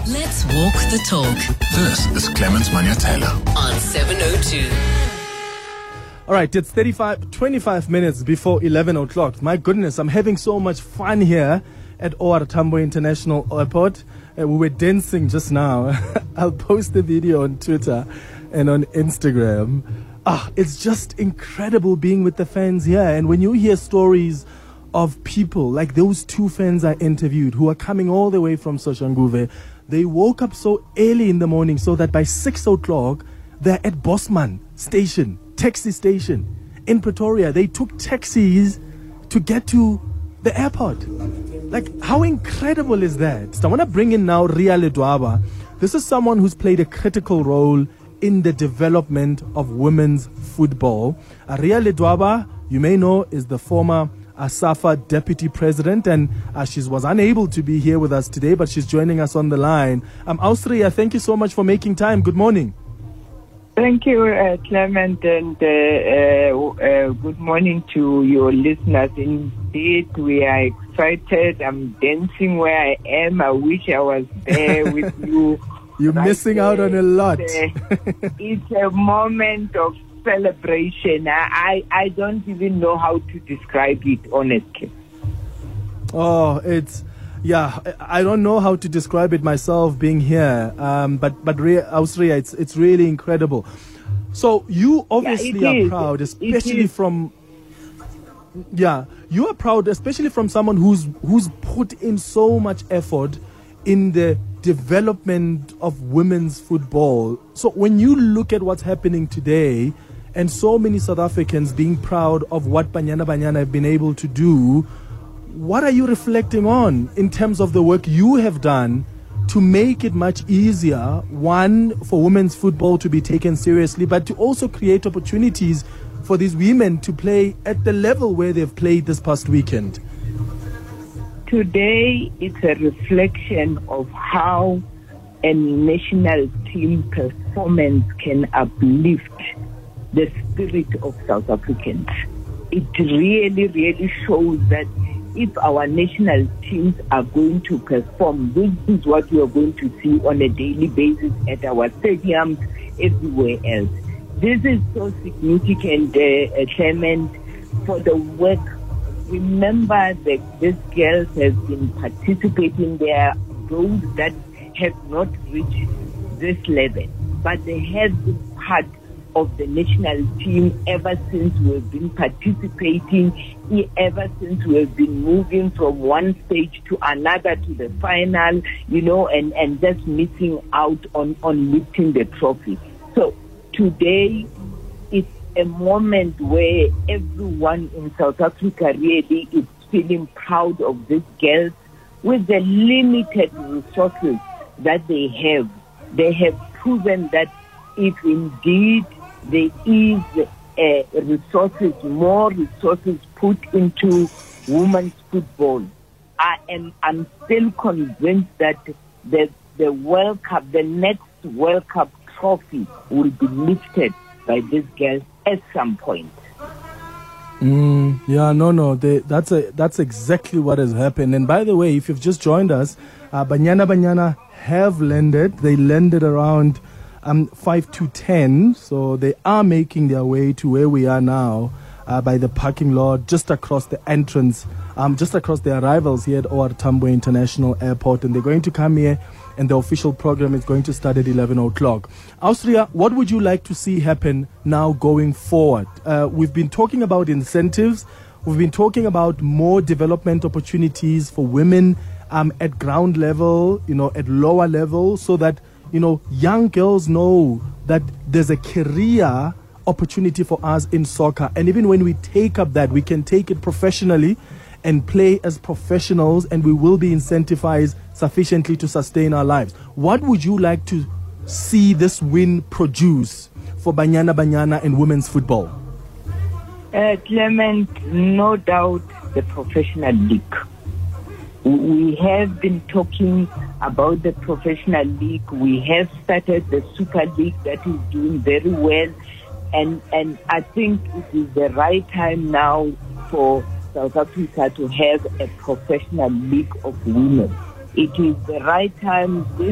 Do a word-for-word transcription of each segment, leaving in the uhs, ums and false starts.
Let's walk the talk. This is Clemens Manyatela On seven oh two. All right, it's thirty-five, twenty-five minutes before eleven o'clock. My goodness, I'm having so much fun here at O R Tambo International Airport. Uh, we were dancing just now. I'll post the video on Twitter and on Instagram. Ah, it's just incredible being with the fans here. And when you hear stories of people like those two fans I interviewed who are coming all the way from Soshanguve, they woke up so early in the morning so that by six o'clock, they're at Bosman Station, taxi station in Pretoria. They took taxis to get to the airport. Like, how incredible is that? So I want to bring in now Ria Ledwaba. This is someone who's played a critical role in the development of women's football. Uh, Ria Ledwaba, you may know, is the former uh, SAFA deputy president, and uh, she was unable to be here with us today, but she's joining us on the line. Um, Austria, thank you so much for making time. Good morning. Thank you, uh, Clement, and uh, uh, uh, good morning to your listeners. Indeed, we are excited. I'm dancing where I am. I wish I was there with you. You're right missing there. out on a lot. It's a, it's a moment of celebration. I, I, I don't even know how to describe it, honestly. Oh, it's... Yeah, I don't know how to describe it myself being here, um, but but Austria, it's it's really incredible. So you obviously yeah, are proud, especially from yeah, you are proud, especially from someone who's who's put in so much effort in the development of women's football. So when you look at what's happening today, and so many South Africans being proud of what Banyana Banyana have been able to do, what are you reflecting on in terms of the work you have done to make it much easier, one, for women's football to be taken seriously, but to also create opportunities for these women to play at the level where they've played this past weekend? Today, it's a reflection of how a national team performance can uplift the spirit of South Africans. It really, really shows that if our national teams are going to perform, this is what we are going to see on a daily basis at our stadiums, everywhere else. This is so significant, uh, Clement, for the work. Remember that these girls have been participating. There are those that have not reached this level, but they have been part of the national team ever since we've been participating, ever since we've been moving from one stage to another to the final, you know, and, and just missing out on, on lifting the trophy. So today, it's a moment where everyone in South Africa really is feeling proud of these girls with the limited resources that they have. They have proven that if indeed there is uh, resources, more resources put into women's football, I am I'm still convinced that the the World Cup, the next World Cup trophy, will be lifted by these girls at some point. Mm, yeah, no, no, they, that's a that's exactly what has happened. And by the way, if you've just joined us, uh, Banyana Banyana have landed. They landed around Um, five to ten, so they are making their way to where we are now uh, by the parking lot, just across the entrance, um, just across the arrivals here at O R Tambo International Airport, and they're going to come here, and the official program is going to start at eleven o'clock. Austria, what would you like to see happen now going forward? Uh, we've been talking about incentives, we've been talking about more development opportunities for women um, at ground level, you know, at lower level, so that you know, young girls know that there's a career opportunity for us in soccer. And even when we take up that, we can take it professionally and play as professionals, and we will be incentivized sufficiently to sustain our lives. What would you like to see this win produce for Banyana Banyana and women's football? Uh, Clement, no doubt the professional league. We have been talking about the professional league. We have started the Super League that is doing very well. And, and I think it is the right time now for South Africa to have a professional league of women. It is the right time. This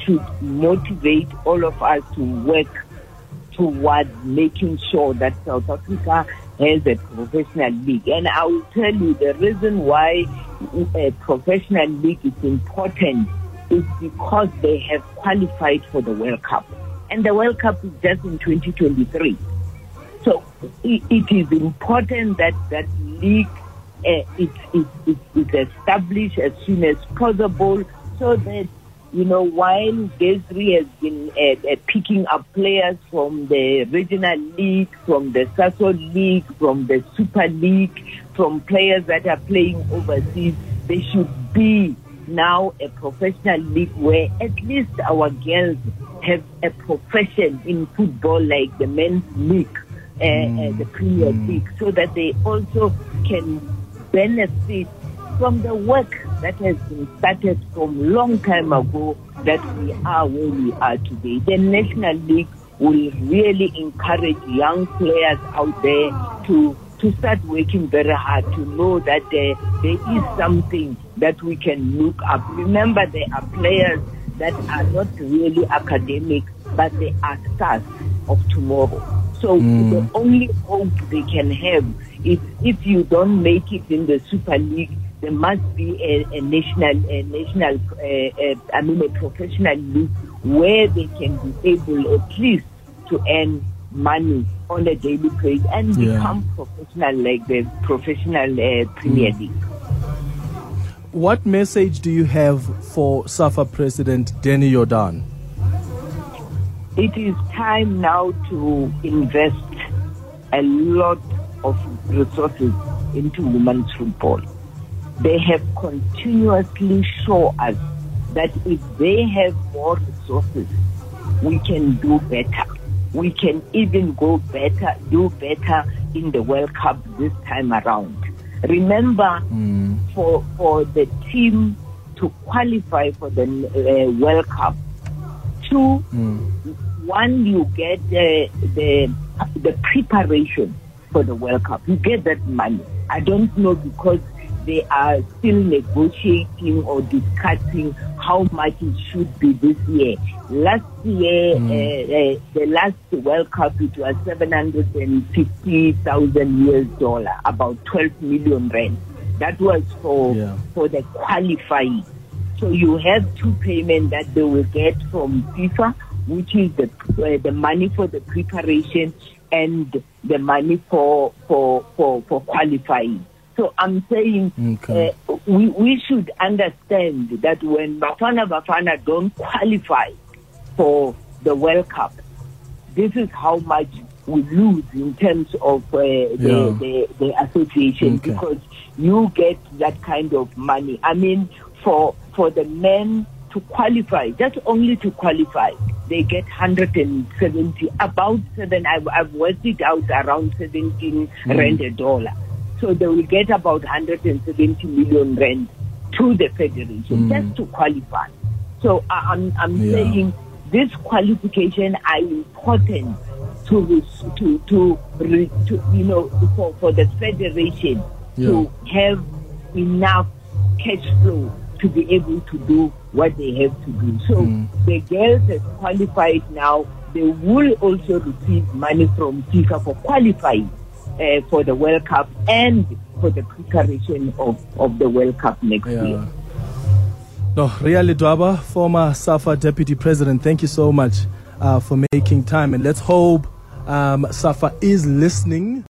should motivate all of us to work towards making sure that South Africa has a professional league. And I will tell you the reason why a professional league is important is because they have qualified for the World Cup. And the World Cup is just in twenty twenty-three. So it, it is important that that league uh, is, is, is, is established as soon as possible, so that, you know, while Desiree has been uh, uh, picking up players from the regional league, from the Sasol League, from the Super League, from players that are playing overseas, there should be now a professional league where at least our girls have a profession in football, like the men's league, uh, mm. uh, the Premier mm. League, so that they also can benefit from the work that has been started from long time ago, that we are where we are today. The National League will really encourage young players out there to to start working very hard, to know that uh, there is something that we can look up. Remember, there are players that are not really academic, but they are stars of tomorrow. So mm. the only hope they can have is, if you don't make it in the Super League, there must be a, a national, a national, uh, uh, I mean, a professional league where they can be able at least to earn money on a daily basis and yeah. become professional, like the professional uh, Premier League. What message do you have for SAFA President Danny Jordaan? It is time now to invest a lot of resources into women's football. They have continuously shown us that if they have more resources, we can do better. We can even go better, do better in the World Cup this time around. Remember, mm. for for the team to qualify for the uh, World Cup, two, mm. one, you get uh, the the preparation for the World Cup. You get that money. I don't know, because they are still negotiating or discussing how much it should be this year. Last year, mm. uh, uh, the last World Cup, it was seven hundred fifty thousand U S dollar, about twelve million rand. That was for yeah. for the qualifying. So you have two payments that they will get from FIFA, which is the uh, the money for the preparation and the money for for for, for qualifying. So I'm saying okay. uh, we, we should understand that when Bafana Bafana don't qualify for the World Cup, this is how much we lose in terms of uh, the, yeah. the, the association, okay. because you get that kind of money. I mean, for for the men to qualify, just only to qualify, they get one hundred seventy, about seven, I've, I've worked it out, around seventeen mm. rand a dollar. So they will get about one hundred seventy million rand to the federation mm. just to qualify. So I, I'm, I'm yeah. saying this qualification are important to to to, to you know for, for the federation yeah. to have enough cash flow to be able to do what they have to do. So mm. the girls have qualified now. They will also receive money from FIFA for qualifying Uh, for the World Cup and for the preparation of, of the World Cup next yeah. year. No, Ria Ledwaba, former SAFA Deputy President, thank you so much uh, for making time. And let's hope um, SAFA is listening.